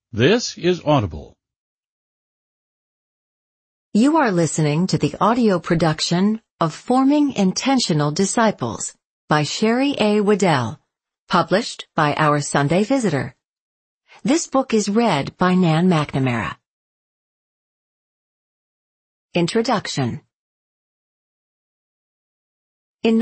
This is Audible. You are listening to the audio production of Forming Intentional Disciples by Sherry A. Waddell, published by Our Sunday Visitor. This book is read by Nan McNamara. Introduction. In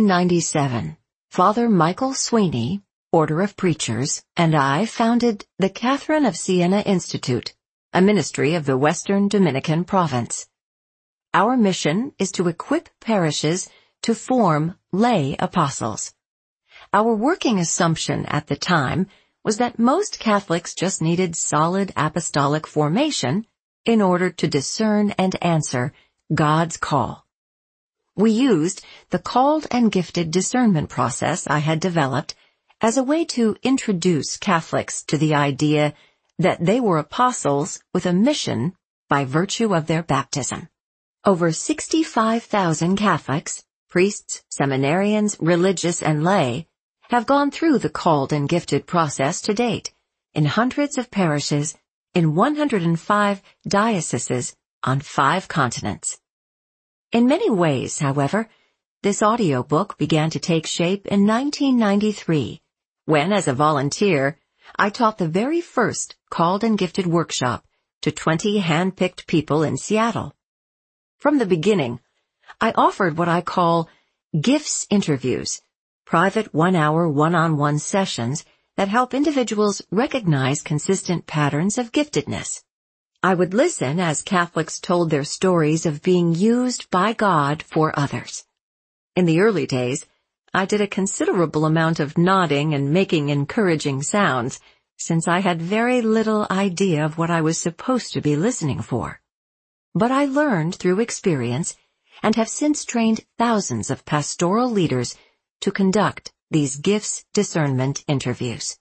1997, Father Michael Sweeney, Order of Preachers, and I founded the Catherine of Siena Institute, a ministry of the Western Dominican Province. Our mission is to equip parishes to form lay apostles. Our working assumption at the time was that most Catholics just needed solid apostolic formation in order to discern and answer God's call. We used the called and gifted discernment process I had developed as a way to introduce Catholics to the idea that they were apostles with a mission by virtue of their baptism. Over 65,000 Catholics, priests, seminarians, religious, and lay, have gone through the called and gifted process to date in hundreds of parishes in 105 dioceses on 5 continents. In many ways, however, this audiobook began to take shape in 1993, when, as a volunteer, I taught the very first Called and Gifted workshop to 20 hand-picked people in Seattle. From the beginning, I offered what I call gifts interviews, private 1-hour one-on-one sessions that help individuals recognize consistent patterns of giftedness. I would listen as Catholics told their stories of being used by God for others. In the early days, I did a considerable amount of nodding and making encouraging sounds, since I had very little idea of what I was supposed to be listening for. But I learned through experience and have since trained thousands of pastoral leaders to conduct these gifts discernment interviews.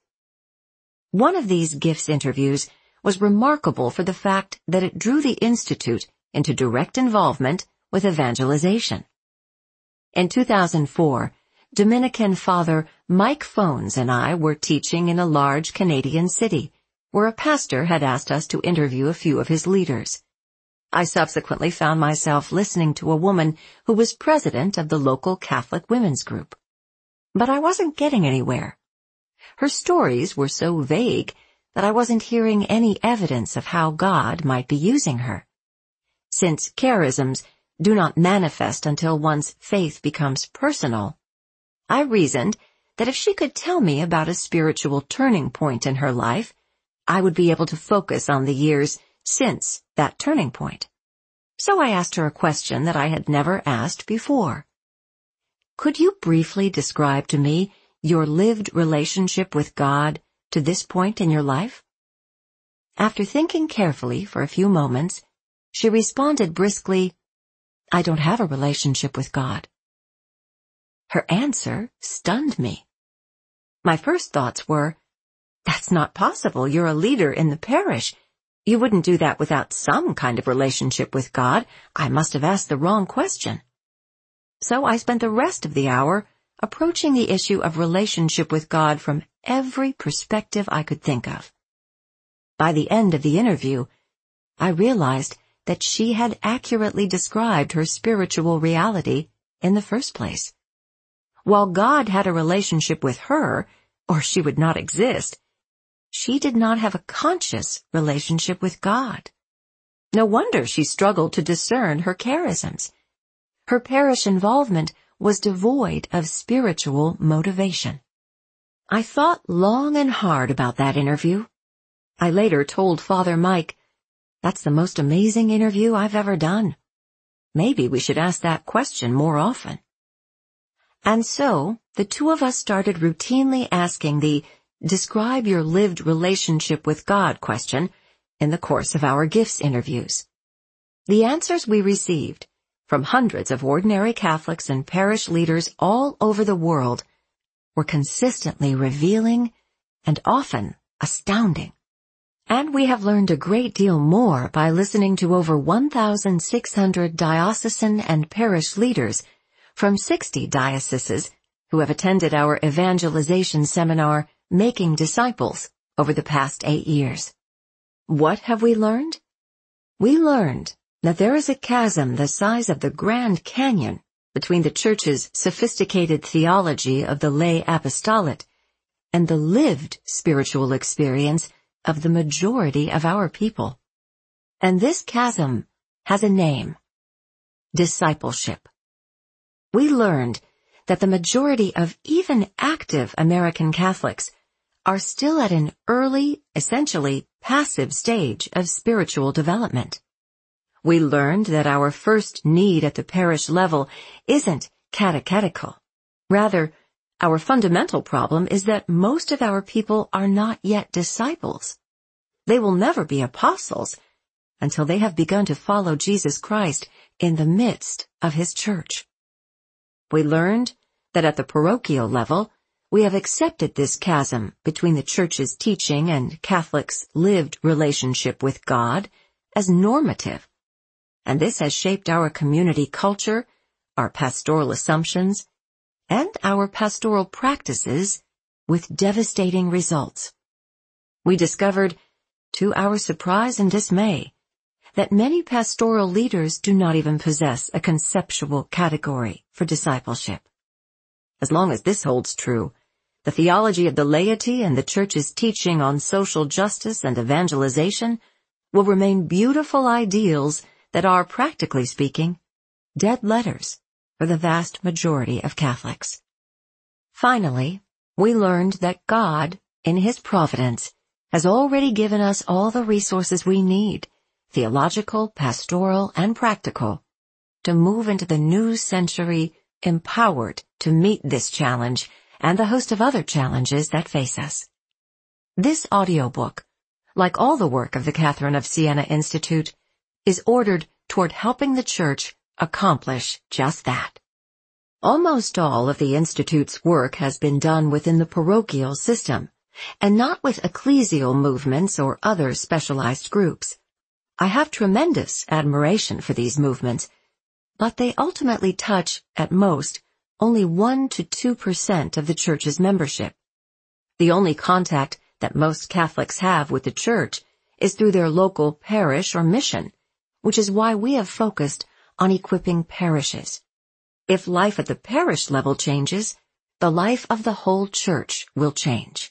One of these gifts interviews was remarkable for the fact that it drew the Institute into direct involvement with evangelization. In 2004, Dominican Father Mike Phones and I were teaching in a large Canadian city, where a pastor had asked us to interview a few of his leaders. I subsequently found myself listening to a woman who was president of the local Catholic women's group. But I wasn't getting anywhere. Her stories were so vague that I wasn't hearing any evidence of how God might be using her. Since charisms do not manifest until one's faith becomes personal, I reasoned that if she could tell me about a spiritual turning point in her life, I would be able to focus on the years since that turning point. So I asked her a question that I had never asked before. Could you briefly describe to me your lived relationship with God to this point in your life? After thinking carefully for a few moments, she responded briskly, "I don't have a relationship with God." Her answer stunned me. My first thoughts were, "That's not possible. You're a leader in the parish. You wouldn't do that without some kind of relationship with God. I must have asked the wrong question." So I spent the rest of the hour approaching the issue of relationship with God from every perspective I could think of. By the end of the interview, I realized that she had accurately described her spiritual reality in the first place. While God had a relationship with her, or she would not exist, she did not have a conscious relationship with God. No wonder she struggled to discern her charisms. Her parish involvement was devoid of spiritual motivation. I thought long and hard about that interview. I later told Father Mike, "That's the most amazing interview I've ever done. Maybe we should ask that question more often." And so, the two of us started routinely asking the "Describe your lived relationship with God" question in the course of our gifts interviews. The answers we received from hundreds of ordinary Catholics and parish leaders all over the world were consistently revealing and often astounding. And we have learned a great deal more by listening to over 1,600 diocesan and parish leaders from 60 dioceses who have attended our evangelization seminar, Making Disciples, over the past 8 years. What have we learned? We learned that there is a chasm the size of the Grand Canyon between the Church's sophisticated theology of the lay apostolate and the lived spiritual experience of the majority of our people. And this chasm has a name: discipleship. We learned that the majority of even active American Catholics are still at an early, essentially passive stage of spiritual development. We learned that our first need at the parish level isn't catechetical. Rather, our fundamental problem is that most of our people are not yet disciples. They will never be apostles until they have begun to follow Jesus Christ in the midst of His church. We learned that at the parochial level, we have accepted this chasm between the Church's teaching and Catholics' lived relationship with God as normative, and this has shaped our community culture, our pastoral assumptions, and our pastoral practices with devastating results. We discovered, to our surprise and dismay, that many pastoral leaders do not even possess a conceptual category for discipleship. As long as this holds true, the theology of the laity and the Church's teaching on social justice and evangelization will remain beautiful ideals that are, practically speaking, dead letters for the vast majority of Catholics. Finally, we learned that God, in His providence, has already given us all the resources we need, theological, pastoral, and practical, to move into the new century empowered to meet this challenge and the host of other challenges that face us. This audiobook, like all the work of the Catherine of Siena Institute, is ordered toward helping the Church accomplish just that. Almost all of the Institute's work has been done within the parochial system, and not with ecclesial movements or other specialized groups. I have tremendous admiration for these movements, but they ultimately touch, at most, only 1 to 2% of the Church's membership. The only contact that most Catholics have with the Church is through their local parish or mission, which is why we have focused on equipping parishes. If life at the parish level changes, the life of the whole Church will change.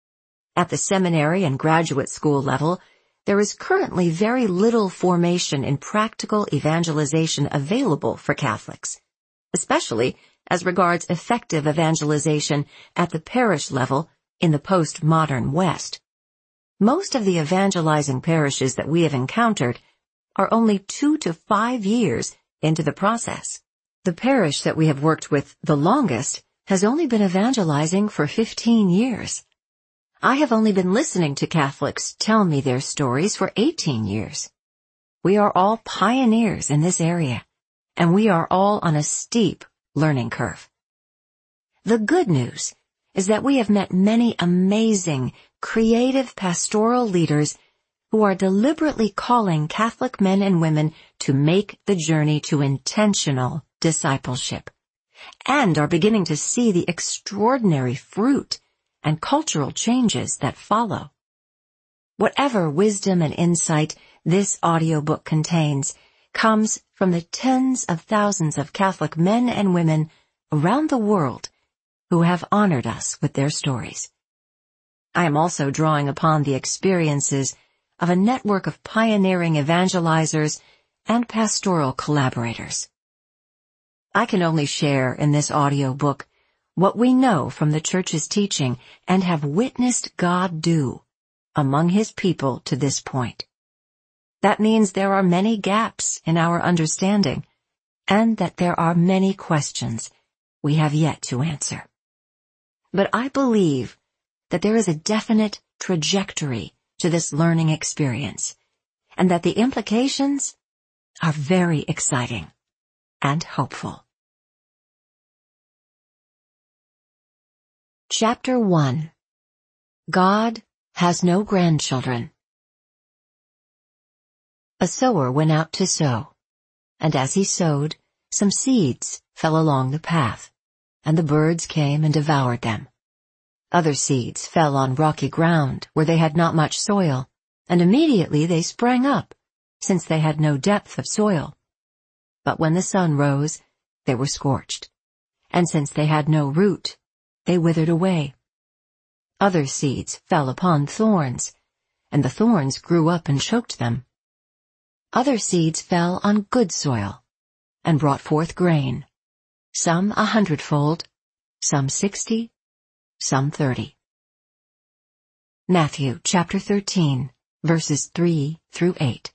At the seminary and graduate school level, there is currently very little formation in practical evangelization available for Catholics, especially as regards effective evangelization at the parish level in the postmodern West. Most of the evangelizing parishes that we have encountered are only 2 to 5 years into the process. The parish that we have worked with the longest has only been evangelizing for 15 years. I have only been listening to Catholics tell me their stories for 18 years. We are all pioneers in this area, and we are all on a steep learning curve. The good news is that we have met many amazing, creative pastoral leaders who are deliberately calling Catholic men and women to make the journey to intentional discipleship, and are beginning to see the extraordinary fruit and cultural changes that follow. Whatever wisdom and insight this audiobook contains comes from the tens of thousands of Catholic men and women around the world who have honored us with their stories. I am also drawing upon the experiences of a network of pioneering evangelizers and pastoral collaborators. I can only share in this audiobook what we know from the Church's teaching and have witnessed God do among His people to this point. That means there are many gaps in our understanding, and that there are many questions we have yet to answer. But I believe that there is a definite trajectory to this learning experience, and that the implications are very exciting and hopeful. Chapter 1. God has no grandchildren. A sower went out to sow, and as he sowed, some seeds fell along the path, and the birds came and devoured them. Other seeds fell on rocky ground where they had not much soil, and immediately they sprang up, since they had no depth of soil. But when the sun rose, they were scorched, and since they had no root, they withered away. Other seeds fell upon thorns, and the thorns grew up and choked them. Other seeds fell on good soil, and brought forth grain, some 100-fold, some 60, some 30. Matthew chapter 13, verses 3 through 8.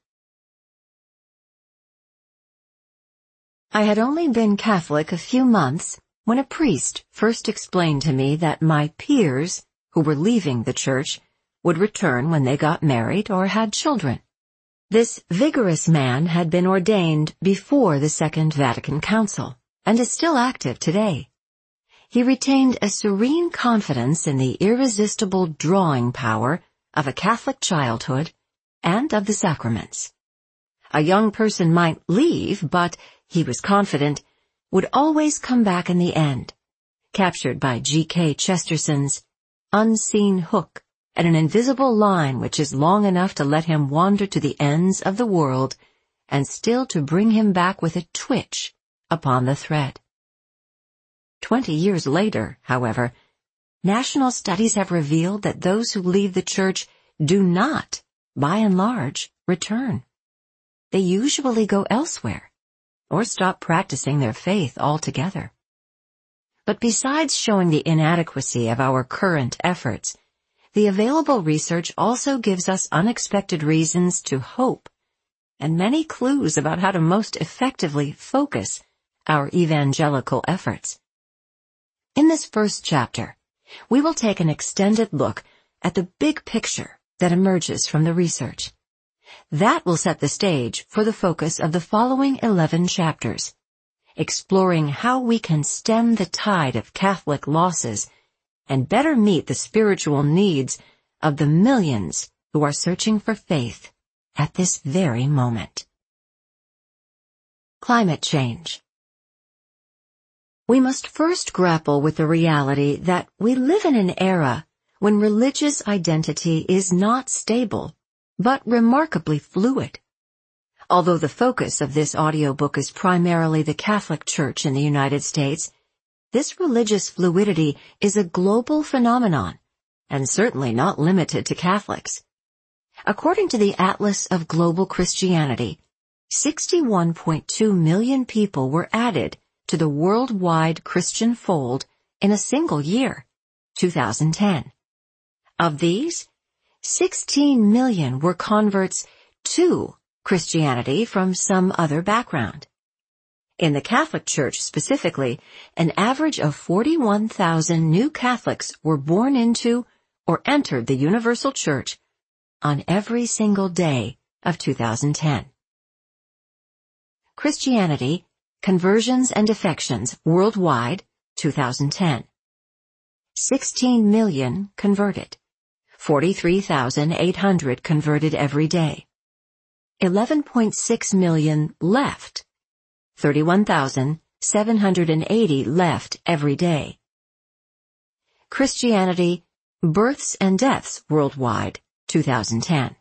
I had only been Catholic a few months when a priest first explained to me that my peers, who were leaving the church, would return when they got married or had children. This vigorous man had been ordained before the Second Vatican Council and is still active today. He retained a serene confidence in the irresistible drawing power of a Catholic childhood and of the sacraments. A young person might leave, but, he was confident, would always come back in the end, captured by G.K. Chesterson's unseen hook at an invisible line which is long enough to let him wander to the ends of the world and still to bring him back with a twitch upon the thread. 20 years later, however, national studies have revealed that those who leave the church do not, by and large, return. They usually go elsewhere, or stop practicing their faith altogether. But besides showing the inadequacy of our current efforts, the available research also gives us unexpected reasons to hope, and many clues about how to most effectively focus our evangelical efforts. In this first chapter, we will take an extended look at the big picture that emerges from the research. That will set the stage for the focus of the following 11 chapters, exploring how we can stem the tide of Catholic losses and better meet the spiritual needs of the millions who are searching for faith at this very moment. Climate change. We must first grapple with the reality that we live in an era when religious identity is not stable, but remarkably fluid. Although the focus of this audiobook is primarily the Catholic Church in the United States, this religious fluidity is a global phenomenon, and certainly not limited to Catholics. According to the Atlas of Global Christianity, 61.2 million people were added to the worldwide Christian fold in a single year, 2010. Of these, 16 million were converts to Christianity from some other background. In the Catholic Church specifically, an average of 41,000 new Catholics were born into or entered the Universal Church on every single day of 2010. Christianity, Conversions and Defections Worldwide, 2010. 16 million converted. 43,800 converted every day. 11.6 million left. 31,780 left every day. Christianity, Births and Deaths Worldwide, 2010.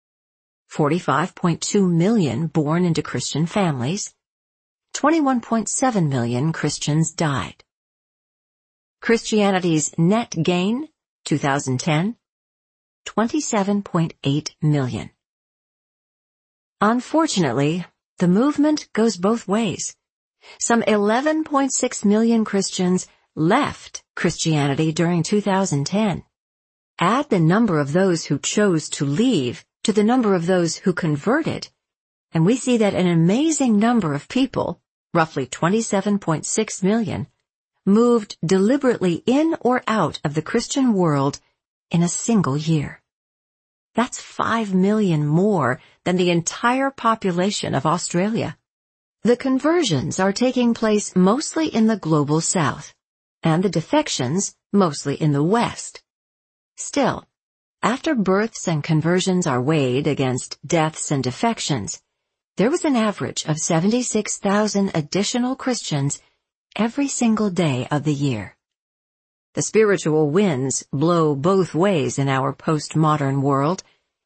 45.2 million born into Christian families. 21.7 million Christians died. Christianity's net gain, 2010, 27.8 million. Unfortunately, the movement goes both ways. Some 11.6 million Christians left Christianity during 2010. Add the number of those who chose to leave to the number of those who converted, and we see that an amazing number of people, roughly 27.6 million, moved deliberately in or out of the Christian world in a single year. That's 5 million more than the entire population of Australia. The conversions are taking place mostly in the global south, and the defections mostly in the west. Still, after births and conversions are weighed against deaths and defections, there was an average of 76,000 additional Christians every single day of the year. The spiritual winds blow both ways in our postmodern world,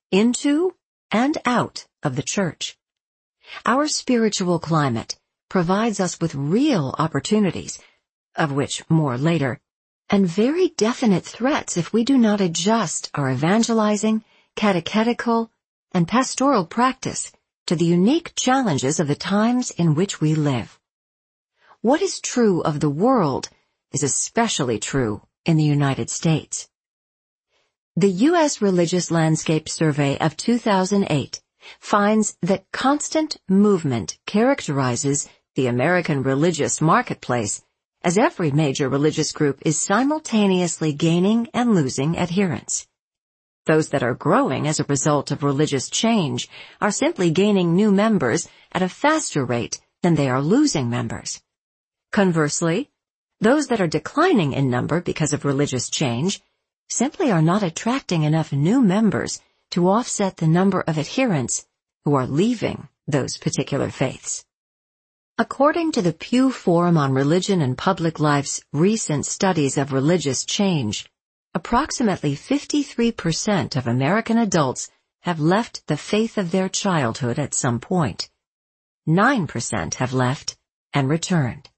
into and out of the church. Our spiritual climate provides us with real opportunities, of which more later, and very definite threats if we do not adjust our evangelizing, catechetical, and pastoral practice to the unique challenges of the times in which we live. What is true of the world is especially true in the United States. The U.S. Religious Landscape Survey of 2008 finds that constant movement characterizes the American religious marketplace, as every major religious group is simultaneously gaining and losing adherents. Those that are growing as a result of religious change are simply gaining new members at a faster rate than they are losing members. Conversely, those that are declining in number because of religious change simply are not attracting enough new members to offset the number of adherents who are leaving those particular faiths. According to the Pew Forum on Religion and Public Life's recent studies of religious change, approximately 53% of American adults have left the faith of their childhood at some point. 9% have left and returned.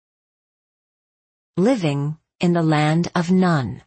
Living in the land of none.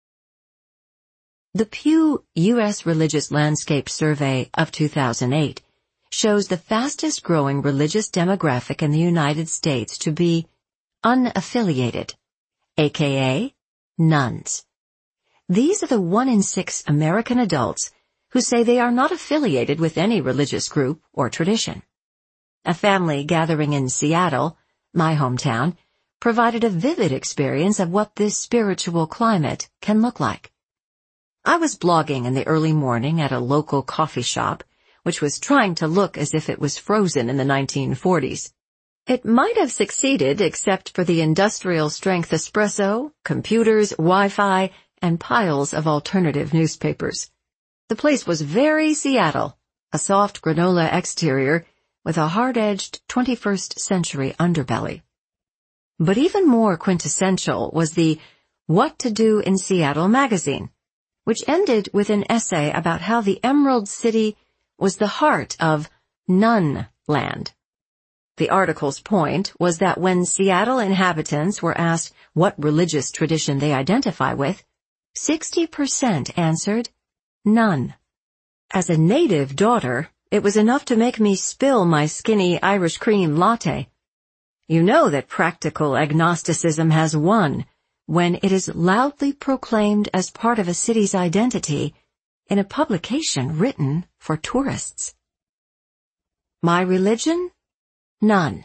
The Pew U.S. Religious Landscape Survey of 2008 shows the fastest growing religious demographic in the United States to be unaffiliated, aka nuns. These are the 1 in 6 American adults who say they are not affiliated with any religious group or tradition. A family gathering in Seattle, my hometown, provided a vivid experience of what this spiritual climate can look like. I was blogging in the early morning at a local coffee shop, which was trying to look as if it was frozen in the 1940s. It might have succeeded except for the industrial-strength espresso, computers, Wi-Fi, and piles of alternative newspapers. The place was very Seattle, a soft granola exterior with a hard-edged 21st century underbelly. But even more quintessential was the What to Do in Seattle magazine, which ended with an essay about how the Emerald City was the heart of None Land. The article's point was that when Seattle inhabitants were asked what religious tradition they identify with, 60% answered none. As a native daughter, it was enough to make me spill my skinny Irish cream latte. You know that practical agnosticism has won when it is loudly proclaimed as part of a city's identity in a publication written for tourists. My religion? None.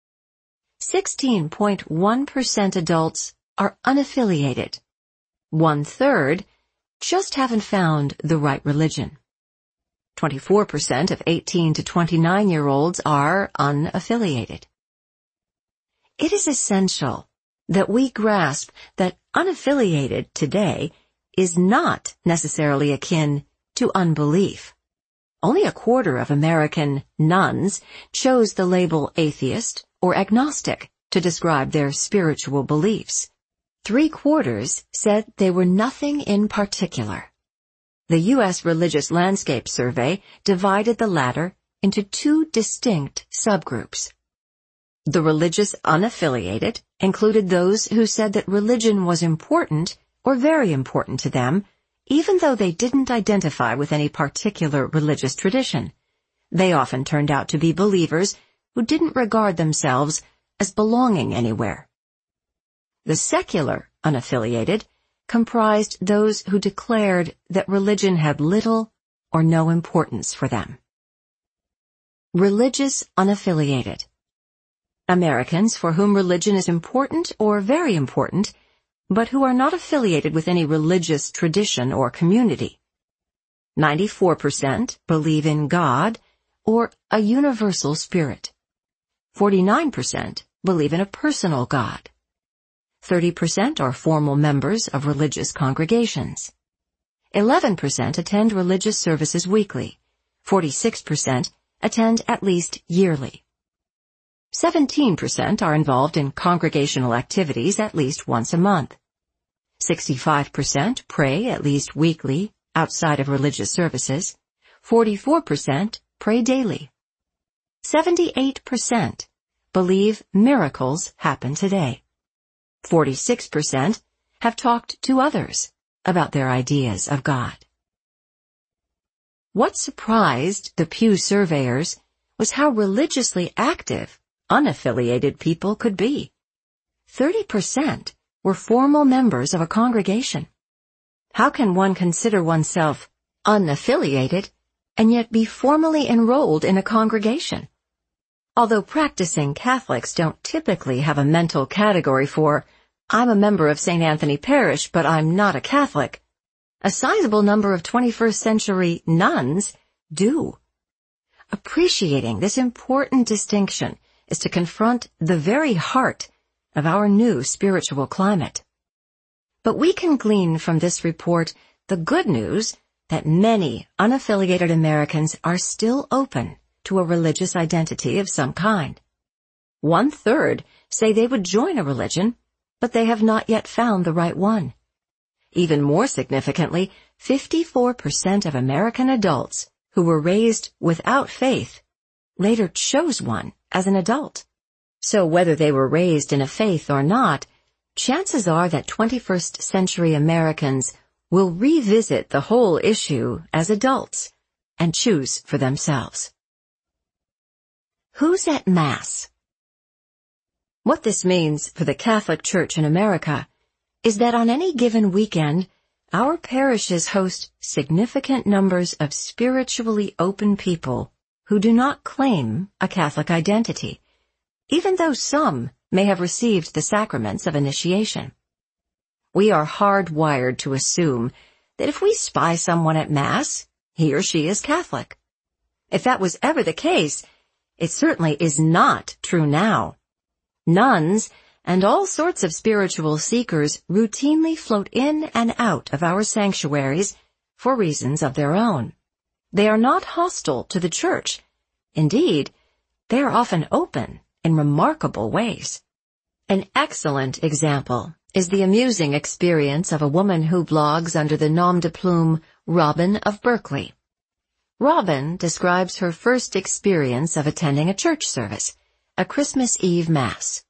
16.1% adults are unaffiliated. 1/3 just haven't found the right religion. 24% of 18 to 29-year-olds are unaffiliated. It is essential that we grasp that unaffiliated today is not necessarily akin to unbelief. Only 1/4 of American nuns chose the label atheist or agnostic to describe their spiritual beliefs. 3/4 said they were nothing in particular. The U.S. Religious Landscape Survey divided the latter into 2 distinct subgroups. The religious unaffiliated included those who said that religion was important or very important to them, even though they didn't identify with any particular religious tradition. They often turned out to be believers who didn't regard themselves as belonging anywhere. The secular unaffiliated comprised those who declared that religion had little or no importance for them. Religious unaffiliated. Americans for whom religion is important or very important, but who are not affiliated with any religious tradition or community. 94% believe in God or a universal spirit. 49% believe in a personal God. 30% are formal members of religious congregations. 11% attend religious services weekly. 46% attend at least yearly. 17% are involved in congregational activities at least once a month. 65% pray at least weekly outside of religious services. 44% pray daily. 78% believe miracles happen today. 46% have talked to others about their ideas of God. What surprised the Pew surveyors was how religiously active unaffiliated people could be. 30% were formal members of a congregation. How can one consider oneself unaffiliated and yet be formally enrolled in a congregation? Although practicing Catholics don't typically have a mental category for, I'm a member of St. Anthony Parish, but I'm not a Catholic, a sizable number of 21st century nuns do. Appreciating this important distinction is to confront the very heart of our new spiritual climate. But we can glean from this report the good news that many unaffiliated Americans are still open to a religious identity of some kind. 1/3 say they would join a religion, but they have not yet found the right one. Even more significantly, 54% of American adults who were raised without faith later chose one as an adult. So whether they were raised in a faith or not, chances are that 21st century Americans will revisit the whole issue as adults and choose for themselves. Who's at Mass? What this means for the Catholic Church in America is that on any given weekend, our parishes host significant numbers of spiritually open people who do not claim a Catholic identity, even though some may have received the sacraments of initiation. We are hardwired to assume that if we spy someone at Mass, he or she is Catholic. If that was ever the case, it certainly is not true now. Nuns and all sorts of spiritual seekers routinely float in and out of our sanctuaries for reasons of their own. They are not hostile to the Church. Indeed, they are often open in remarkable ways. An excellent example is the amusing experience of a woman who blogs under the nom de plume Robin of Berkeley. Robin describes her first experience of attending a church service, a Christmas Eve Mass.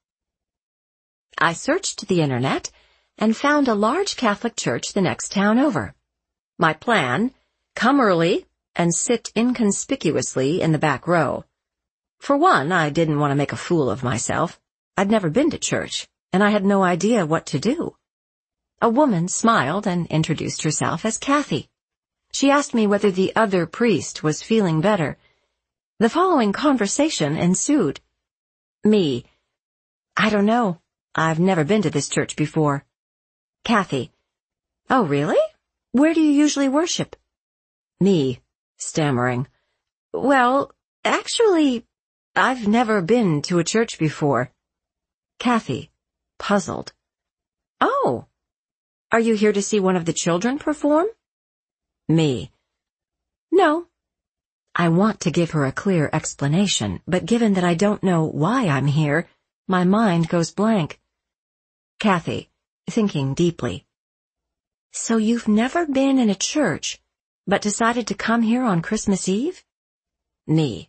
I searched the internet and found a large Catholic church the next town over. My plan, come early and sit inconspicuously in the back row. For one, I didn't want to make a fool of myself. I'd never been to church, and I had no idea what to do. A woman smiled and introduced herself as Kathy. She asked me whether the other priest was feeling better. The following conversation ensued. Me: I don't know. I've never been to this church before. Kathy: Oh, really? Where do you usually worship? Me, stammering: Well, actually, I've never been to a church before. Kathy, puzzled: Oh, are you here to see one of the children perform? Me: No. I want to give her a clear explanation, but given that I don't know why I'm here, my mind goes blank. Kathy, thinking deeply: So you've never been in a church, but decided to come here on Christmas Eve? Me: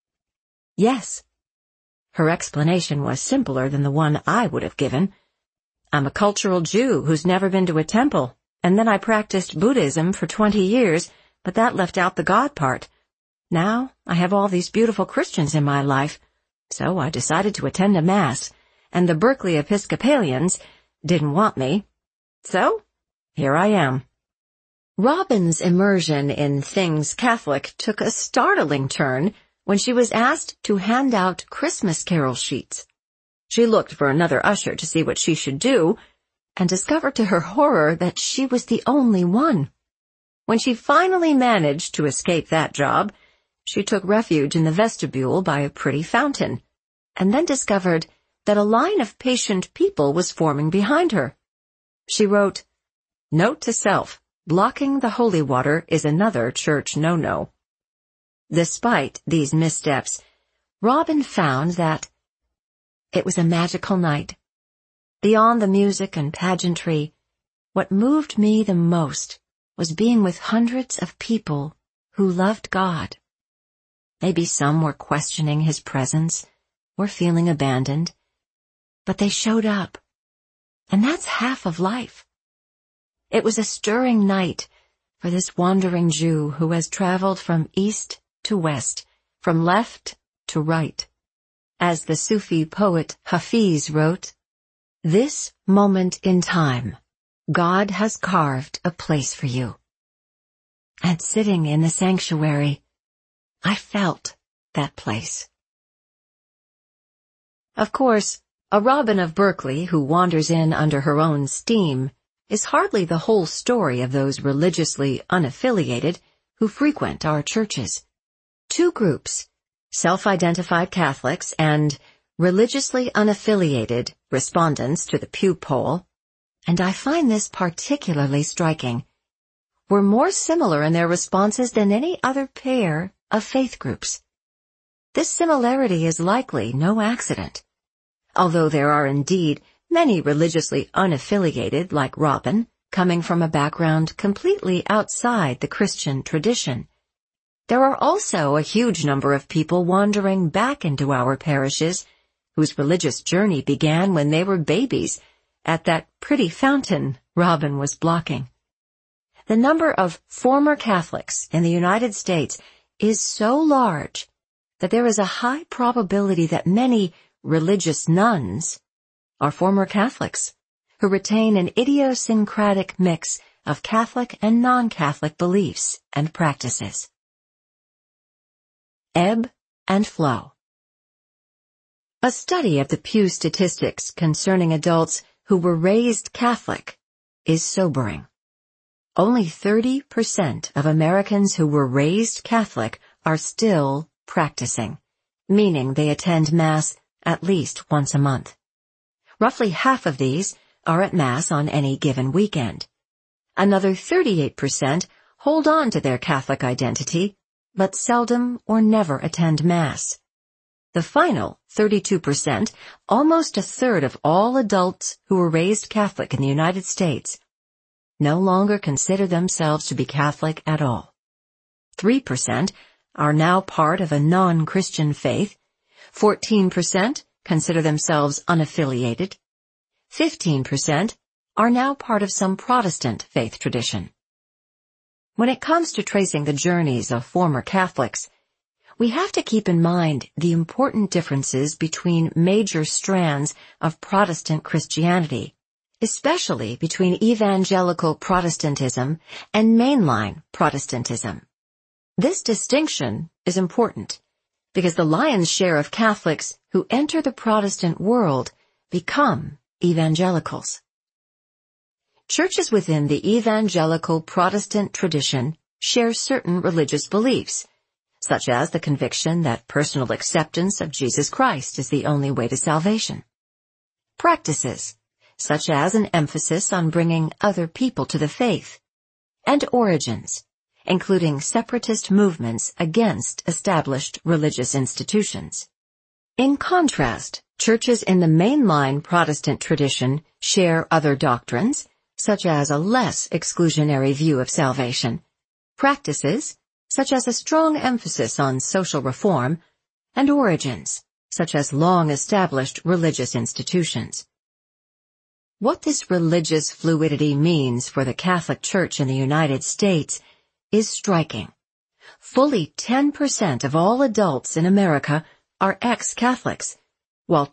Yes. Her explanation was simpler than the one I would have given. I'm a cultural Jew who's never been to a temple, and then I practiced Buddhism for 20 years, but that left out the God part. Now I have all these beautiful Christians in my life, so I decided to attend a Mass, and the Berkeley Episcopalians didn't want me. So, here I am. Robin's immersion in things Catholic took a startling turn when she was asked to hand out Christmas carol sheets. She looked for another usher to see what she should do, and discovered to her horror that she was the only one. When she finally managed to escape that job, she took refuge in the vestibule by a pretty fountain, and then discovered that a line of patient people was forming behind her. She wrote, "Note to self, blocking the holy water is another church no-no." Despite these missteps, Robin found that it was a magical night. Beyond the music and pageantry, what moved me the most was being with hundreds of people who loved God. Maybe some were questioning his presence or feeling abandoned, but they showed up. And that's half of life. It was a stirring night for this wandering Jew who has traveled from east to west, from left to right. As the Sufi poet Hafiz wrote, "This moment in time, God has carved a place for you." And sitting in the sanctuary, I felt that place. Of course, a Robin of Berkeley who wanders in under her own steam is hardly the whole story of those religiously unaffiliated who frequent our churches. Two groups, self-identified Catholics and religiously unaffiliated respondents to the Pew poll, and I find this particularly striking, were more similar in their responses than any other pair of faith groups. This similarity is likely no accident. Although there are indeed many religiously unaffiliated, like Robin, coming from a background completely outside the Christian tradition, there are also a huge number of people wandering back into our parishes whose religious journey began when they were babies at that pretty fountain Robin was blocking. The number of former Catholics in the United States is so large that there is a high probability that many religious nuns are former Catholics who retain an idiosyncratic mix of Catholic and non-Catholic beliefs and practices. Ebb and flow. A study of the Pew statistics concerning adults who were raised Catholic is sobering. Only 30% of Americans who were raised Catholic are still practicing, meaning they attend Mass at least once a month. Roughly half of these are at Mass on any given weekend. Another 38% hold on to their Catholic identity, but seldom or never attend Mass. The final 32%, almost a third of all adults who were raised Catholic in the United States, no longer consider themselves to be Catholic at all. 3% are now part of a non-Christian faith. 14% consider themselves unaffiliated. 15% are now part of some Protestant faith tradition. When it comes to tracing the journeys of former Catholics, we have to keep in mind the important differences between major strands of Protestant Christianity, especially between evangelical Protestantism and mainline Protestantism. This distinction is important because the lion's share of Catholics who enter the Protestant world become evangelicals. Churches within the evangelical Protestant tradition share certain religious beliefs, such as the conviction that personal acceptance of Jesus Christ is the only way to salvation. Practices, such as an emphasis on bringing other people to the faith, and origins, including separatist movements against established religious institutions. In contrast, churches in the mainline Protestant tradition share other doctrines, such as a less exclusionary view of salvation, practices, such as a strong emphasis on social reform, and origins, such as long-established religious institutions. What this religious fluidity means for the Catholic Church in the United States is striking. Fully 10% of all adults in America are ex-Catholics, while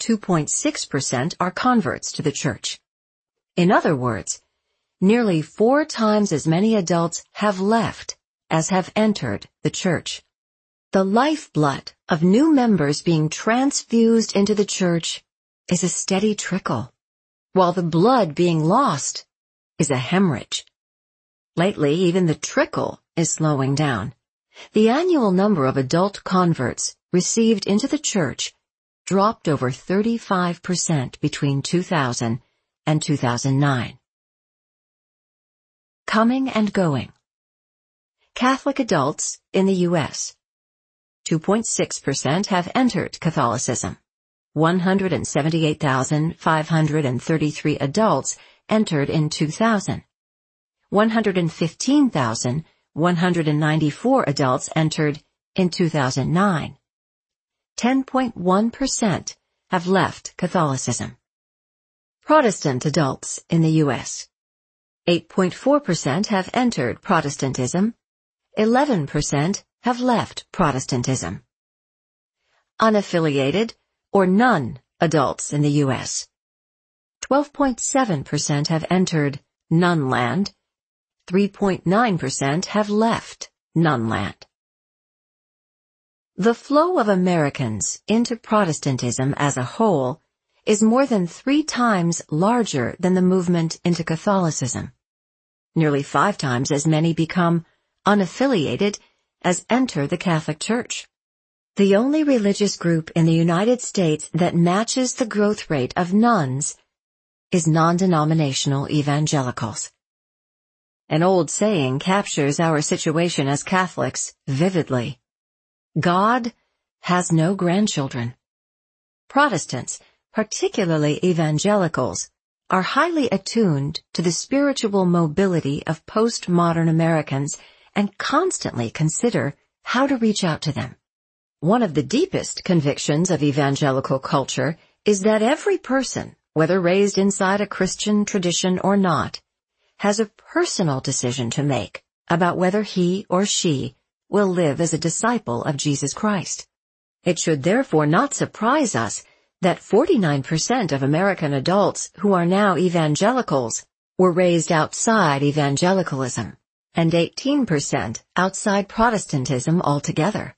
2.6% are converts to the Church. In other words, nearly 4 times as many adults have left as have entered the Church. The lifeblood of new members being transfused into the Church is a steady trickle, while the blood being lost is a hemorrhage. Lately, even the trickle is slowing down. The annual number of adult converts received into the Church dropped over 35% between 2000 and 2009. Coming and going. Catholic adults in the U.S. 2.6% have entered Catholicism. 178,533 adults entered in 2000. 115,100 194 adults entered in 2009. 10.1% have left Catholicism. Protestant adults in the U.S. 8.4% have entered Protestantism. 11% have left Protestantism. Unaffiliated or none adults in the U.S. 12.7% have entered Nunland. 3.9% have left Nunland. The flow of Americans into Protestantism as a whole is more than 3 times larger than the movement into Catholicism. Nearly 5 times as many become unaffiliated as enter the Catholic Church. The only religious group in the United States that matches the growth rate of nuns is non-denominational evangelicals. An old saying captures our situation as Catholics vividly. God has no grandchildren. Protestants, particularly evangelicals, are highly attuned to the spiritual mobility of postmodern Americans and constantly consider how to reach out to them. One of the deepest convictions of evangelical culture is that every person, whether raised inside a Christian tradition or not, has a personal decision to make about whether he or she will live as a disciple of Jesus Christ. It should therefore not surprise us that 49% of American adults who are now evangelicals were raised outside evangelicalism, and 18% outside Protestantism altogether.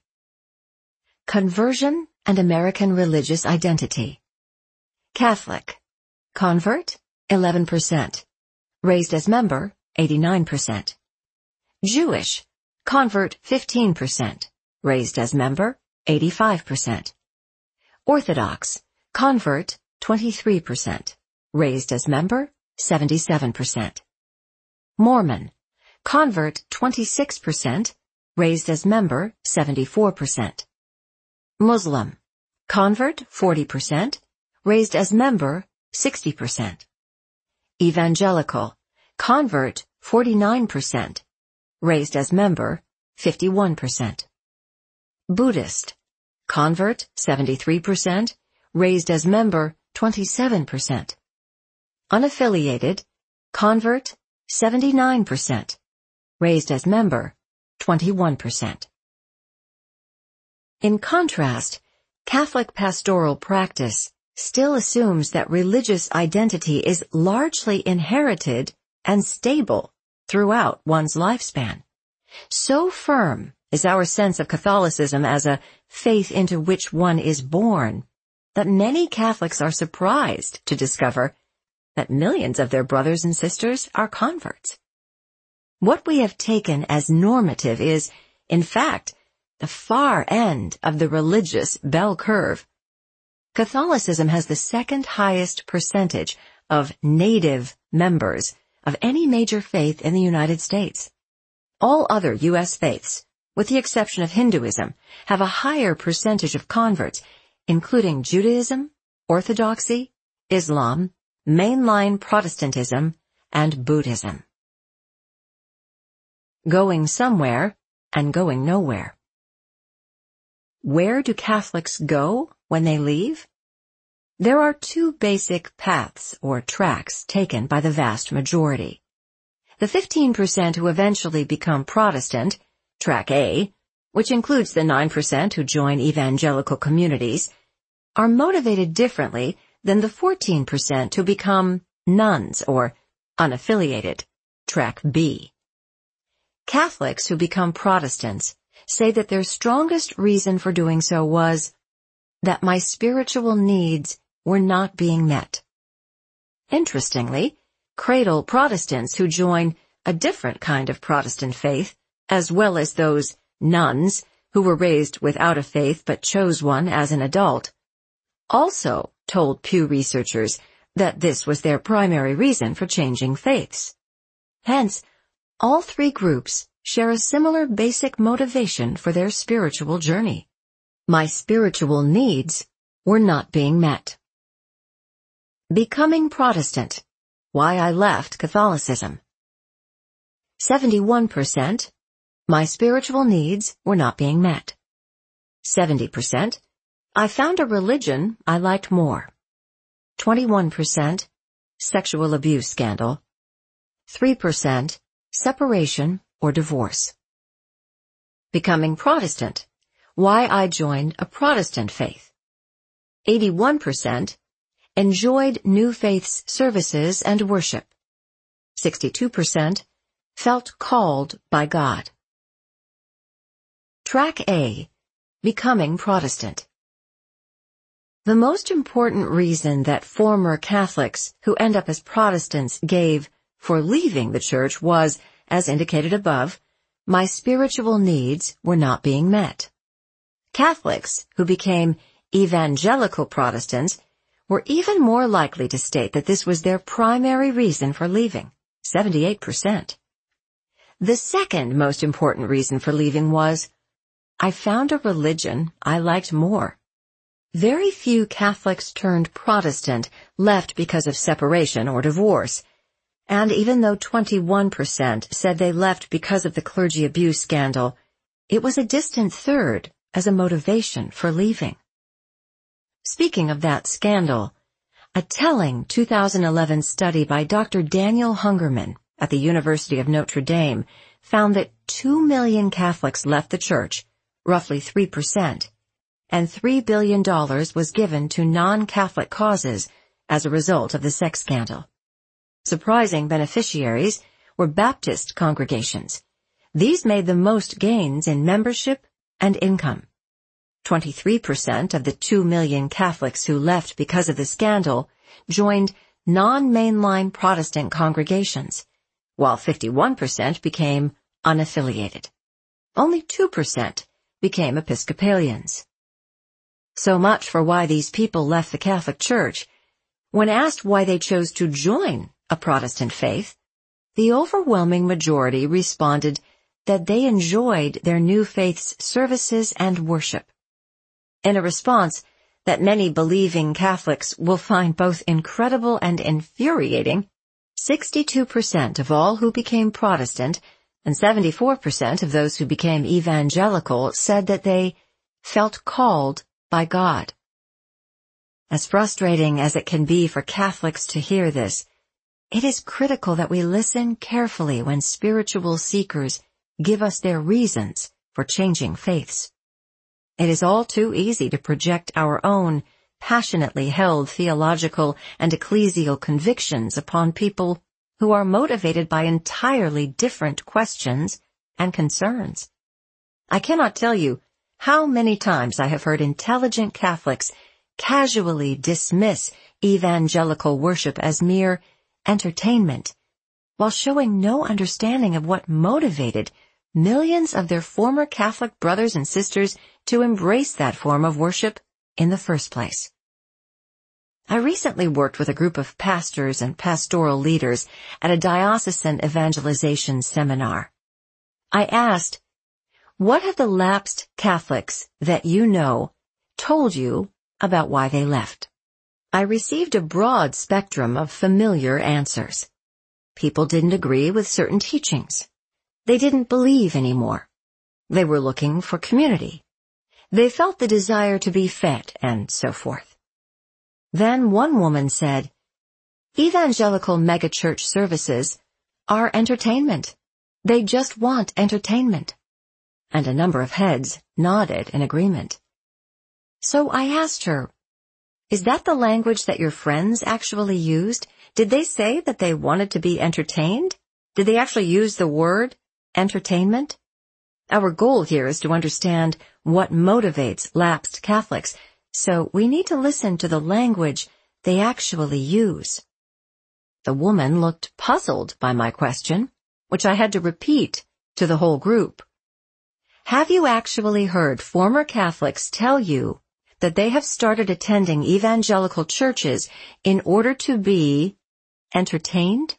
Conversion and American religious identity. Catholic. Convert, 11%. Raised as member, 89%. Jewish. Convert, 15%. Raised as member, 85%. Orthodox. Convert, 23%. Raised as member, 77%. Mormon. Convert, 26%. Raised as member, 74%. Muslim. Convert, 40%. Raised as member, 60%. Evangelical. Convert, 49%. Raised as member, 51%. Buddhist. Convert, 73%. Raised as member, 27%. Unaffiliated. Convert, 79%. Raised as member, 21%. In contrast, Catholic pastoral practice still assumes that religious identity is largely inherited and stable throughout one's lifespan. So firm is our sense of Catholicism as a faith into which one is born that many Catholics are surprised to discover that millions of their brothers and sisters are converts. What we have taken as normative is, in fact, the far end of the religious bell curve. Catholicism has the second highest percentage of native members of any major faith in the United States. All other U.S. faiths, with the exception of Hinduism, have a higher percentage of converts, including Judaism, Orthodoxy, Islam, mainline Protestantism, and Buddhism. Going somewhere and going nowhere. Where do Catholics go when they leave? There are 2 basic paths or tracks taken by the vast majority. The 15% who eventually become Protestant, track A, which includes the 9% who join evangelical communities, are motivated differently than the 14% who become nuns or unaffiliated, track B. Catholics who become Protestants say that their strongest reason for doing so was that my spiritual needs were not being met. Interestingly, cradle Protestants who join a different kind of Protestant faith, as well as those nuns who were raised without a faith but chose one as an adult, also told Pew researchers that this was their primary reason for changing faiths. Hence, all 3 groups share a similar basic motivation for their spiritual journey. My spiritual needs were not being met. Becoming Protestant. Why I left Catholicism. 71%, My spiritual needs were not being met. 70%, I found a religion I liked more. 21%, sexual abuse scandal. 3%, separation or divorce. Becoming Protestant, why I joined a Protestant faith. 81%, enjoyed New Faith's services and worship. 62%, felt called by God. Track A, Becoming Protestant. The most important reason that former Catholics who end up as Protestants gave for leaving the church was, as indicated above, my spiritual needs were not being met. Catholics who became evangelical Protestants were even more likely to state that this was their primary reason for leaving, 78%. The second most important reason for leaving was, I found a religion I liked more. Very few Catholics turned Protestant left because of separation or divorce, and even though 21% said they left because of the clergy abuse scandal, it was a distant third as a motivation for leaving. Speaking of that scandal, a telling 2011 study by Dr. Daniel Hungerman at the University of Notre Dame found that 2 million Catholics left the church, roughly 3%, and $3 billion was given to non-Catholic causes as a result of the sex scandal. Surprising beneficiaries were Baptist congregations. These made the most gains in membership and income. 23% of the 2 million Catholics who left because of the scandal joined non-mainline Protestant congregations, while 51% became unaffiliated. Only 2% became Episcopalians. So much for why these people left the Catholic Church. When asked why they chose to join a Protestant faith, the overwhelming majority responded that they enjoyed their new faith's services and worship. In a response that many believing Catholics will find both incredible and infuriating, 62% of all who became Protestant and 74% of those who became evangelical said that they felt called by God. As frustrating as it can be for Catholics to hear this, it is critical that we listen carefully when spiritual seekers give us their reasons for changing faiths. It is all too easy to project our own passionately held theological and ecclesial convictions upon people who are motivated by entirely different questions and concerns. I cannot tell you how many times I have heard intelligent Catholics casually dismiss evangelical worship as mere entertainment, while showing no understanding of what motivated millions of their former Catholic brothers and sisters to embrace that form of worship in the first place. I recently worked with a group of pastors and pastoral leaders at a diocesan evangelization seminar. I asked, what have the lapsed Catholics that you know told you about why they left? I received a broad spectrum of familiar answers. People didn't agree with certain teachings. They didn't believe anymore. They were looking for community. They felt the desire to be fed, and so forth. Then one woman said, evangelical megachurch services are entertainment. They just want entertainment. And a number of heads nodded in agreement. So I asked her, is that the language that your friends actually used? Did they say that they wanted to be entertained? Did they actually use the word entertainment? Our goal here is to understand what motivates lapsed Catholics, so we need to listen to the language they actually use. The woman looked puzzled by my question, which I had to repeat to the whole group. Have you actually heard former Catholics tell you that they have started attending evangelical churches in order to be entertained?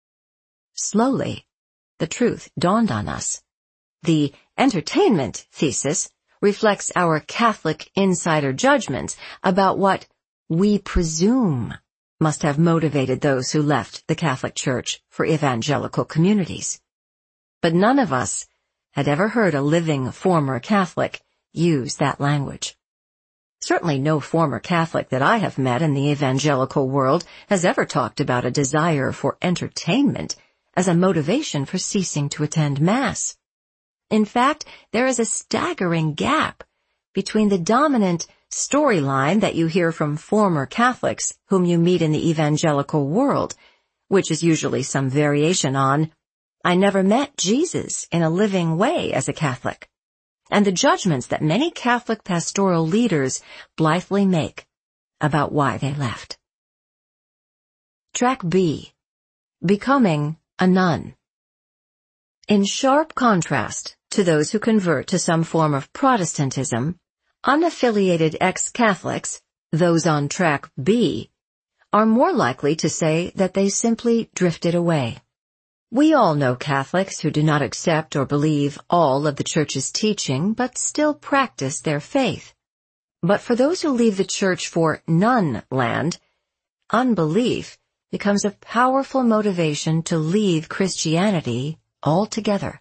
Slowly, the truth dawned on us. The entertainment thesis reflects our Catholic insider judgments about what we presume must have motivated those who left the Catholic Church for evangelical communities. But none of us had ever heard a living former Catholic use that language. Certainly no former Catholic that I have met in the evangelical world has ever talked about a desire for entertainment as a motivation for ceasing to attend Mass. In fact, there is a staggering gap between the dominant storyline that you hear from former Catholics whom you meet in the evangelical world, which is usually some variation on, "I never met Jesus in a living way as a Catholic," and the judgments that many Catholic pastoral leaders blithely make about why they left. Track B. Becoming a nun. In sharp contrast to those who convert to some form of Protestantism, unaffiliated ex-Catholics, those on Track B, are more likely to say that they simply drifted away. We all know Catholics who do not accept or believe all of the Church's teaching but still practice their faith. But for those who leave the Church for nun land, unbelief becomes a powerful motivation to leave Christianity altogether.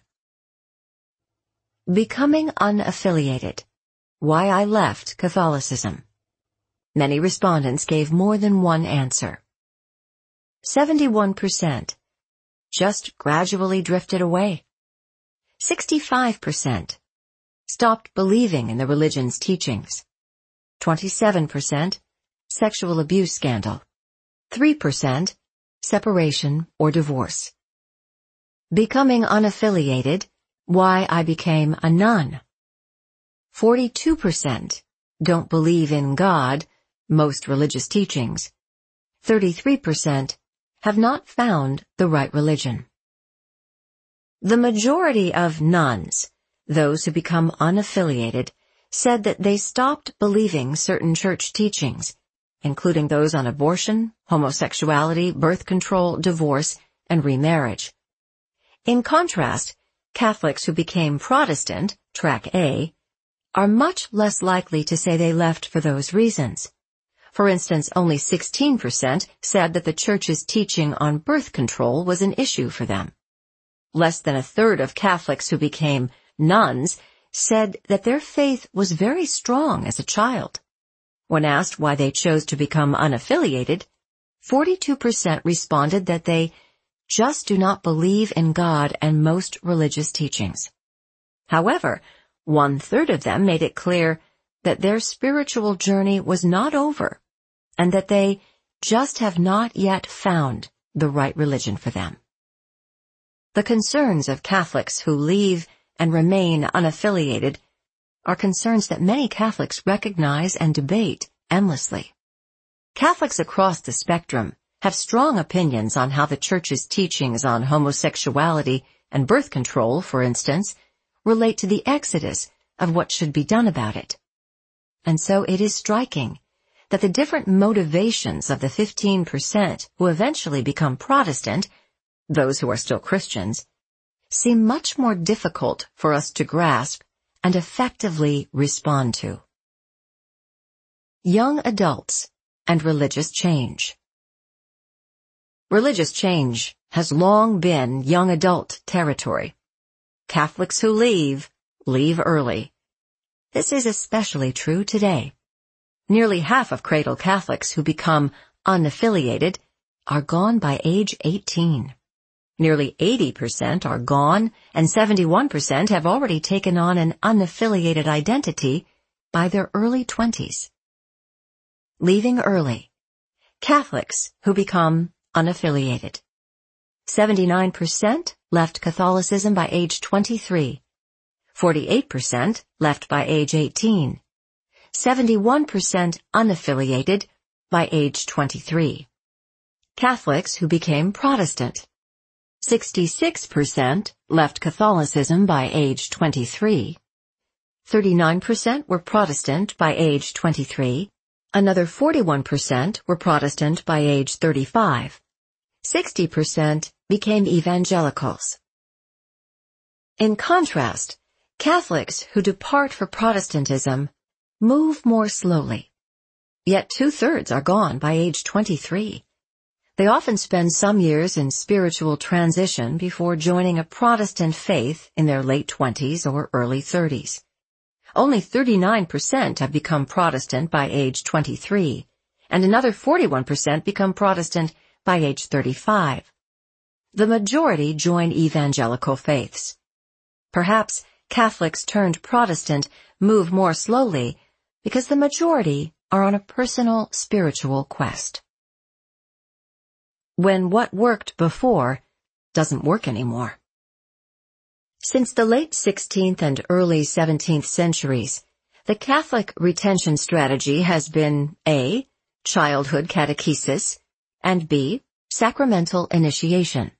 Becoming unaffiliated. Why I left Catholicism. Many respondents gave more than one answer. 71% just gradually drifted away. 65% stopped believing in the religion's teachings. 27% sexual abuse scandal. 3% separation or divorce. Becoming unaffiliated. Why I became a nun. 42% don't believe in God, most religious teachings. 33% have not found the right religion. The majority of nuns, those who become unaffiliated, said that they stopped believing certain church teachings, including those on abortion, homosexuality, birth control, divorce, and remarriage. In contrast, Catholics who became Protestant, Track A, are much less likely to say they left for those reasons. For instance, only 16% said that the Church's teaching on birth control was an issue for them. Less than a third of Catholics who became nuns said that their faith was very strong as a child. When asked why they chose to become unaffiliated, 42% responded that they just do not believe in God and most religious teachings. However, 1/3 of them made it clear that their spiritual journey was not over and that they just have not yet found the right religion for them. The concerns of Catholics who leave and remain unaffiliated are concerns that many Catholics recognize and debate endlessly. Catholics across the spectrum have strong opinions on how the Church's teachings on homosexuality and birth control, for instance, relate to the exodus of what should be done about it. And so it is striking that the different motivations of the 15% who eventually become Protestant, those who are still Christians, seem much more difficult for us to grasp and effectively respond to. Young adults and religious change. Religious change has long been young adult territory. Catholics who leave early. This is especially true today. Nearly half of cradle Catholics who become unaffiliated are gone by age 18. Nearly 80% are gone, and 71% have already taken on an unaffiliated identity by their early 20s. Leaving early. Catholics who become unaffiliated. 79% left Catholicism by age 23. 48% left by age 18. 71% unaffiliated by age 23. Catholics who became Protestant. 66% left Catholicism by age 23. 39% were Protestant by age 23. Another 41% were Protestant by age 35. 60% became evangelicals. In contrast, Catholics who depart for Protestantism move more slowly. Yet 2/3 are gone by age 23. They often spend some years in spiritual transition before joining a Protestant faith in their late 20s or early 30s. Only 39% have become Protestant by age 23, and another 41% become Protestant by age 35. The majority join evangelical faiths. Perhaps Catholics turned Protestant move more slowly because the majority are on a personal spiritual quest. When what worked before doesn't work anymore. Since the late 16th and early 17th centuries, the Catholic retention strategy has been A. Childhood catechesis, and B. Sacramental initiation.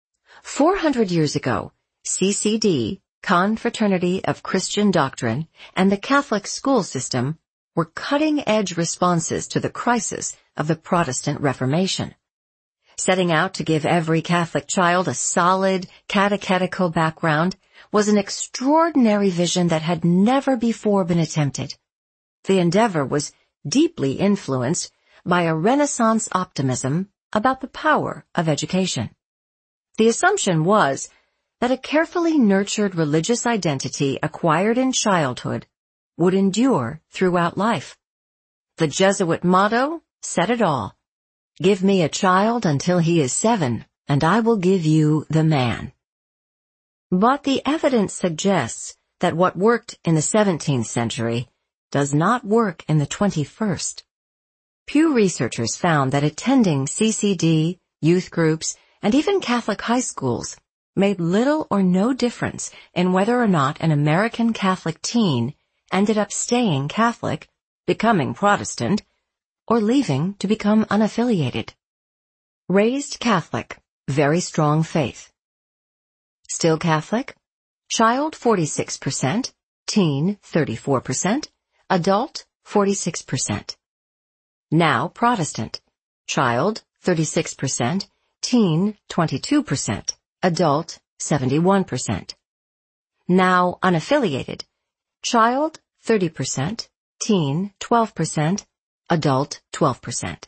400 years ago, CCD, Confraternity of Christian Doctrine, and the Catholic school system were cutting-edge responses to the crisis of the Protestant Reformation. Setting out to give every Catholic child a solid catechetical background was an extraordinary vision that had never before been attempted. The endeavor was deeply influenced by a Renaissance optimism about the power of education. The assumption was that a carefully nurtured religious identity acquired in childhood would endure throughout life. The Jesuit motto said it all. Give me a child until he is 7, and I will give you the man. But the evidence suggests that what worked in the 17th century does not work in the 21st. Pew researchers found that attending CCD, youth groups, and even Catholic high schools made little or no difference in whether or not an American Catholic teen ended up staying Catholic, becoming Protestant, or leaving to become unaffiliated. Raised Catholic, very strong faith. Still Catholic, child 46%, teen 34%, adult 46%. Now Protestant, child 36%, teen 22%, adult 71%. Now unaffiliated, child 30%, teen 12%, adult 12%.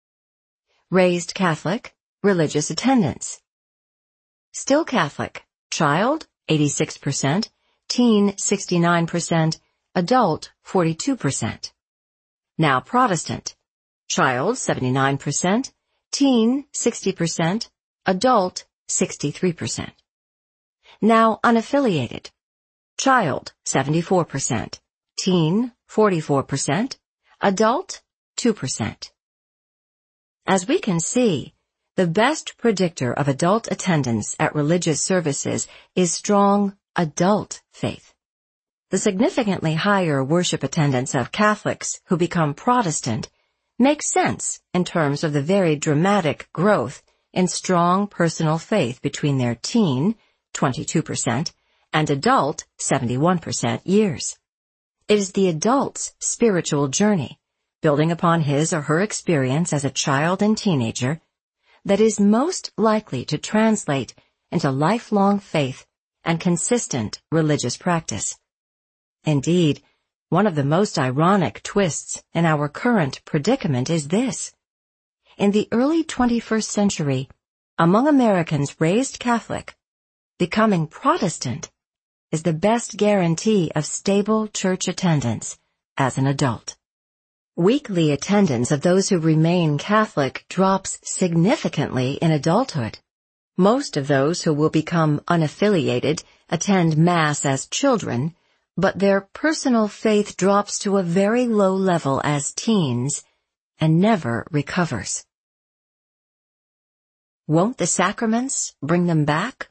Raised Catholic, religious attendance. Still Catholic, child 86%, teen 69%, adult 42%. Now Protestant, child 79%, teen 60%, adult 63%. Now unaffiliated, child 74%, teen 44%, adult 2%. As we can see, the best predictor of adult attendance at religious services is strong adult faith. The significantly higher worship attendance of Catholics who become Protestant makes sense in terms of the very dramatic growth in strong personal faith between their teen, 22%, and adult, 71% years. It is the adult's spiritual journey, building upon his or her experience as a child and teenager, that is most likely to translate into lifelong faith and consistent religious practice. Indeed, one of the most ironic twists in our current predicament is this. In the early 21st century, among Americans raised Catholic, becoming Protestant is the best guarantee of stable church attendance as an adult. Weekly attendance of those who remain Catholic drops significantly in adulthood. Most of those who will become unaffiliated attend Mass as children, but their personal faith drops to a very low level as teens and never recovers. Won't the sacraments bring them back?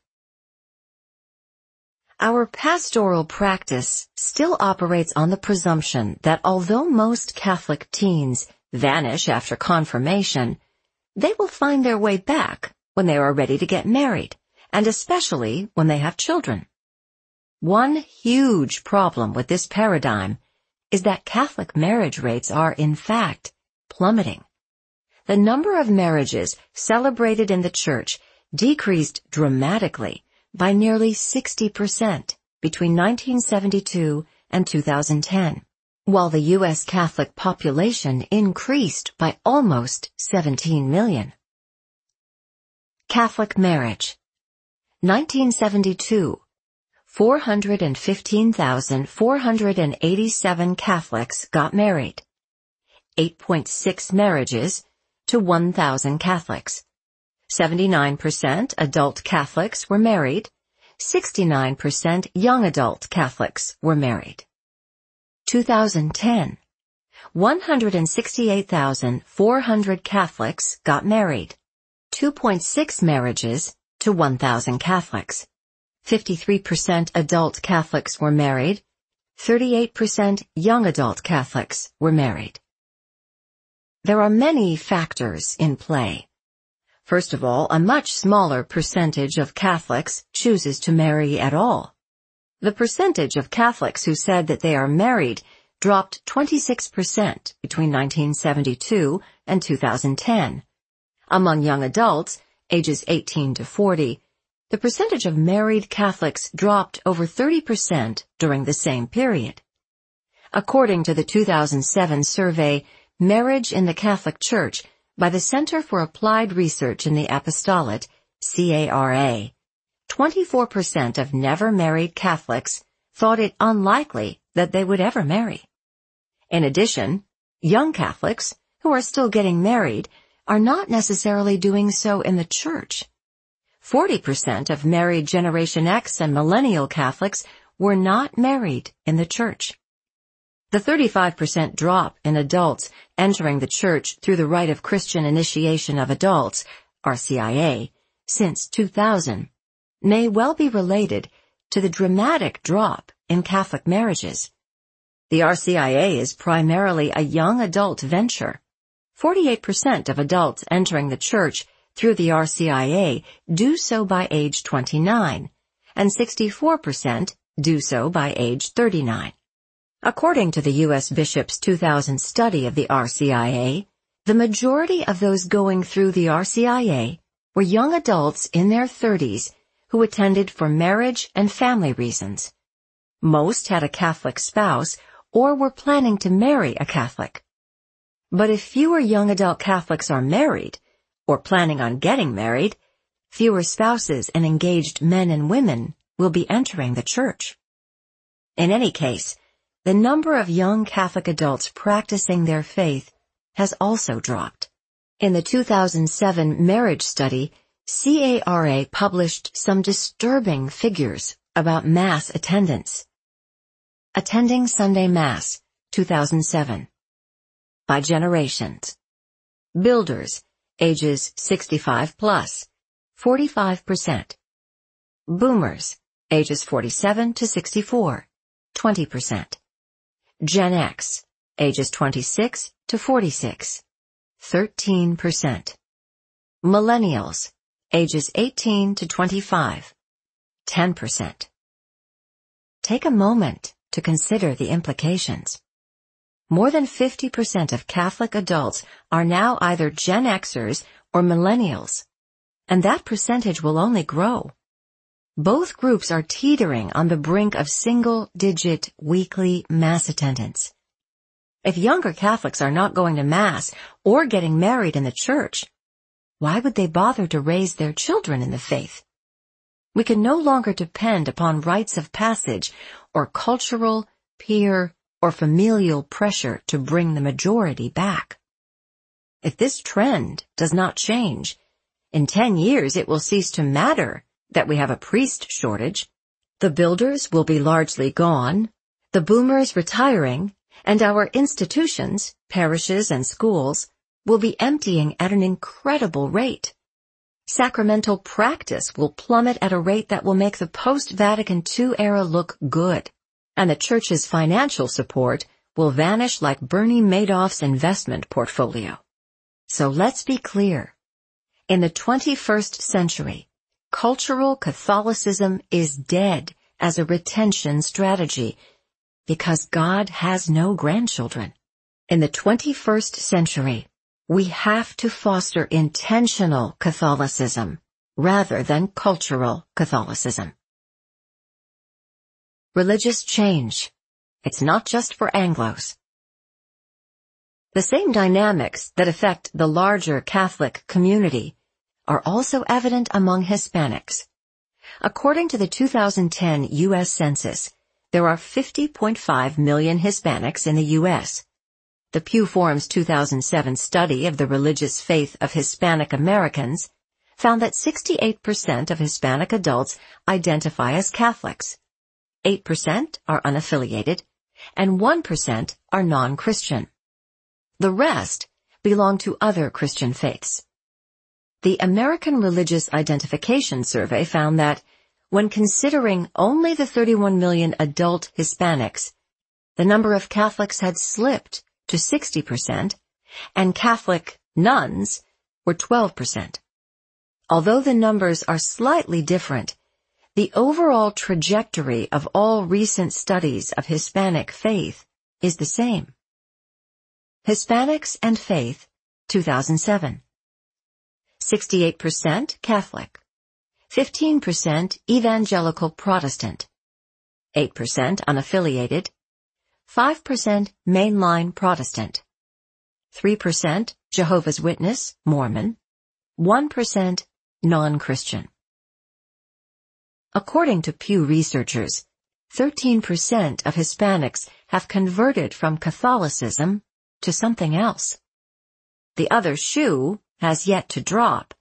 Our pastoral practice still operates on the presumption that although most Catholic teens vanish after confirmation, they will find their way back when they are ready to get married, and especially when they have children. One huge problem with this paradigm is that Catholic marriage rates are, in fact, plummeting. The number of marriages celebrated in the Church decreased dramatically by nearly 60% between 1972 and 2010, while the U.S. Catholic population increased by almost 17 million. Catholic marriage. 1972. 415,487 Catholics got married. 8.6 marriages to 1,000 Catholics. 79% adult Catholics were married. 69% young adult Catholics were married. 2010. 168,400 Catholics got married. 2.6 marriages to 1,000 Catholics. 53% adult Catholics were married. 38% young adult Catholics were married. There are many factors in play. First of all, a much smaller percentage of Catholics chooses to marry at all. The percentage of Catholics who said that they are married dropped 26% between 1972 and 2010. Among young adults, ages 18 to 40, the percentage of married Catholics dropped over 30% during the same period. According to the 2007 survey, Marriage in the Catholic Church, by the Center for Applied Research in the Apostolate, CARA, 24% of never-married Catholics thought it unlikely that they would ever marry. In addition, young Catholics, who are still getting married, are not necessarily doing so in the church. 40% of married Generation X and Millennial Catholics were not married in the church. The 35% drop in adults entering the church through the Rite of Christian Initiation of Adults, RCIA, since 2000 may well be related to the dramatic drop in Catholic marriages. The RCIA is primarily a young adult venture. 48% of adults entering the church through the RCIA do so by age 29, and 64% do so by age 39. According to the U.S. Bishop's 2000 study of the RCIA, the majority of those going through the RCIA were young adults in their 30s who attended for marriage and family reasons. Most had a Catholic spouse or were planning to marry a Catholic. But if fewer young adult Catholics are married, or planning on getting married, fewer spouses and engaged men and women will be entering the church. In any case, the number of young Catholic adults practicing their faith has also dropped. In the 2007 marriage study, CARA published some disturbing figures about Mass attendance. Attending Sunday Mass, 2007. By generations. Builders, ages 65 plus, 45%. Boomers, ages 47 to 64, 20%. Gen X, ages 26 to 46, 13%. Millennials, ages 18 to 25, 10%. Take a moment to consider the implications. More than 50% of Catholic adults are now either Gen Xers or millennials, and that percentage will only grow. Both groups are teetering on the brink of single-digit weekly Mass attendance. If younger Catholics are not going to Mass or getting married in the church, why would they bother to raise their children in the faith? We can no longer depend upon rites of passage or cultural, peer, or familial pressure to bring the majority back. If this trend does not change, in 10 years it will cease to matter that we have a priest shortage. The builders will be largely gone, the boomers retiring, and our institutions, parishes and schools, will be emptying at an incredible rate. Sacramental practice will plummet at a rate that will make the post-Vatican II era look good, and the Church's financial support will vanish like Bernie Madoff's investment portfolio. So let's be clear. In the 21st century, cultural Catholicism is dead as a retention strategy because God has no grandchildren. In the 21st century, we have to foster intentional Catholicism rather than cultural Catholicism. Religious change. It's not just for Anglos. The same dynamics that affect the larger Catholic community are also evident among Hispanics. According to the 2010 U.S. Census, there are 50.5 million Hispanics in the U.S. The Pew Forum's 2007 study of the religious faith of Hispanic Americans found that 68% of Hispanic adults identify as Catholics, 8% are unaffiliated, and 1% are non-Christian. The rest belong to other Christian faiths. The American Religious Identification Survey found that, when considering only the 31 million adult Hispanics, the number of Catholics had slipped to 60%, and Catholic nuns were 12%. Although the numbers are slightly different, the overall trajectory of all recent studies of Hispanic faith is the same. Hispanics and Faith, 2007. 68% Catholic, 15% Evangelical Protestant, 8% unaffiliated, 5% mainline Protestant, 3% Jehovah's Witness, Mormon, 1% non-Christian. According to Pew researchers, 13% of Hispanics have converted from Catholicism to something else. The other shoe has yet to drop.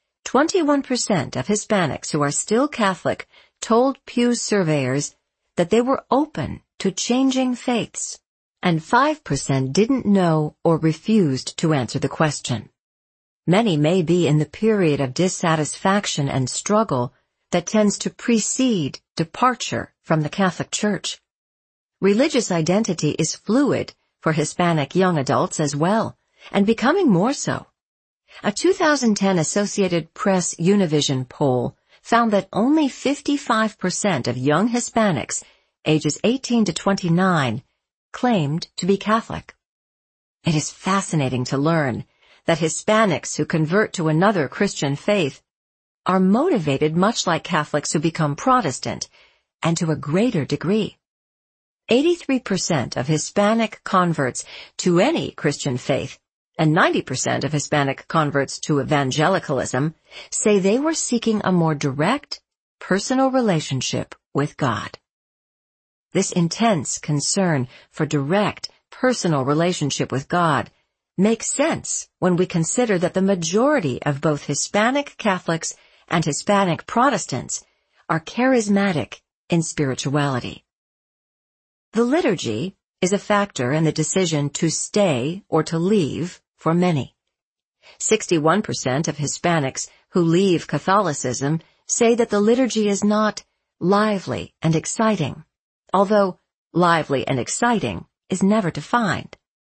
21% of Hispanics who are still Catholic told Pew surveyors that they were open to changing faiths, and 5% didn't know or refused to answer the question. Many may be in the period of dissatisfaction and struggle that tends to precede departure from the Catholic Church. Religious identity is fluid for Hispanic young adults as well, and becoming more so. A 2010 Associated Press Univision poll found that only 55% of young Hispanics ages 18 to 29 claimed to be Catholic. It is fascinating to learn that Hispanics who convert to another Christian faith are motivated much like Catholics who become Protestant, and to a greater degree. 83% of Hispanic converts to any Christian faith and 90% of Hispanic converts to evangelicalism say they were seeking a more direct, personal relationship with God. This intense concern for direct, personal relationship with God makes sense when we consider that the majority of both Hispanic Catholics and Hispanic Protestants are charismatic in spirituality. The liturgy is a factor in the decision to stay or to leave for many. 61% of Hispanics who leave Catholicism say that the liturgy is not lively and exciting, although lively and exciting is never defined.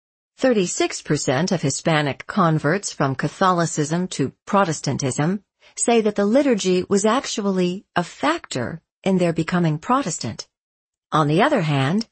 36% of Hispanic converts from Catholicism to Protestantism say that the liturgy was actually a factor in their becoming Protestant. On the other hand,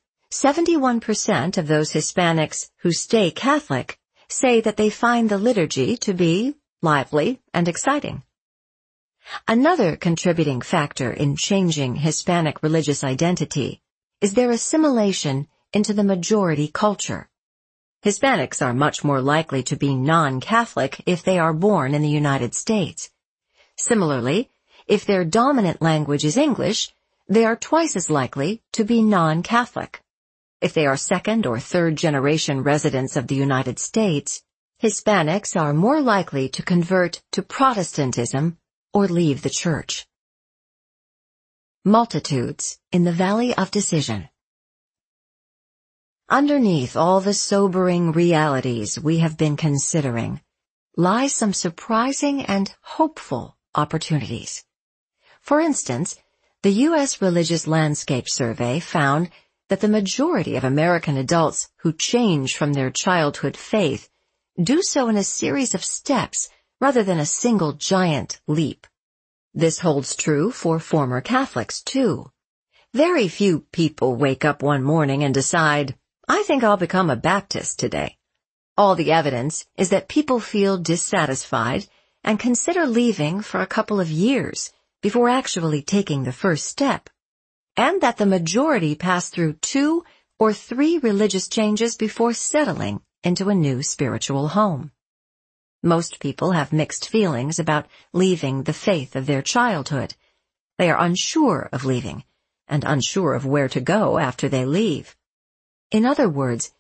71% of those Hispanics who stay Catholic say that they find the liturgy to be lively and exciting. Another contributing factor in changing Hispanic religious identity is their assimilation into the majority culture. Hispanics are much more likely to be non-Catholic if they are born in the United States. Similarly, if their dominant language is English, they are twice as likely to be non-Catholic. If they are second or third generation residents of the United States, Hispanics are more likely to convert to Protestantism or leave the church. Multitudes in the Valley of Decision. Underneath all the sobering realities we have been considering lie some surprising and hopeful opportunities. For instance, the U.S. Religious Landscape Survey found that the majority of American adults who change from their childhood faith do so in a series of steps rather than a single giant leap. This holds true for former Catholics, too. Very few people wake up one morning and decide, I think I'll become a Baptist today. All the evidence is that people feel dissatisfied and consider leaving for a couple of years before actually taking the first step, and that the majority pass through 2 or 3 religious changes before settling into a new spiritual home. Most people have mixed feelings about leaving the faith of their childhood. They are unsure of leaving, and unsure of where to go after they leave. In other words,